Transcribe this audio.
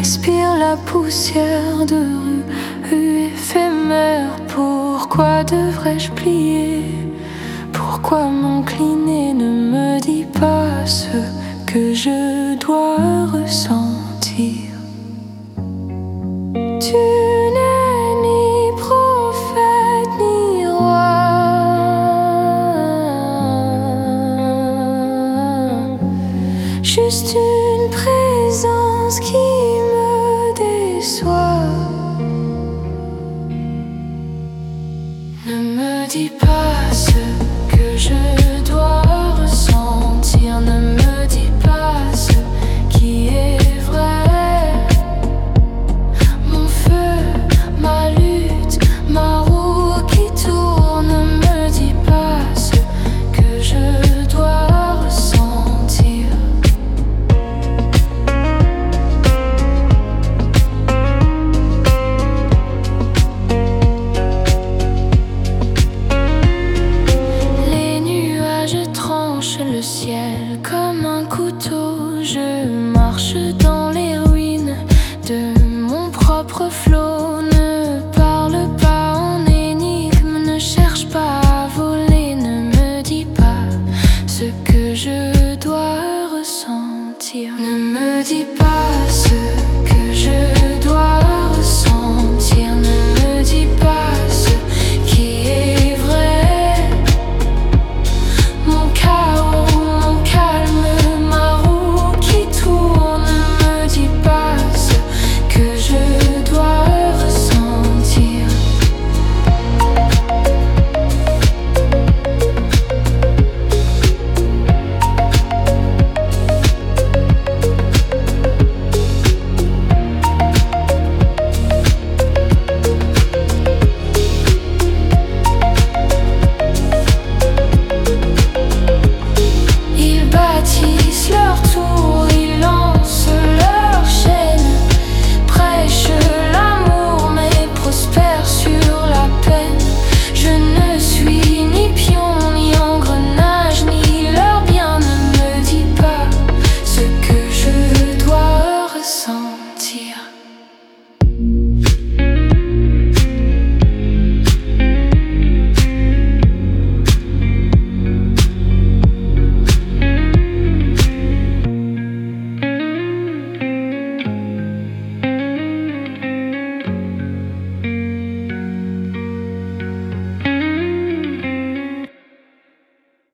respire la poussière de rue éphémère. Pourquoi devrais-je plier? Pourquoi m'incliner? Ne me dis pas ce que je dois ressentir. Tu n'es ni prophète ni roi, juste une présence qui me déçoit. Ne me dis pas ce que je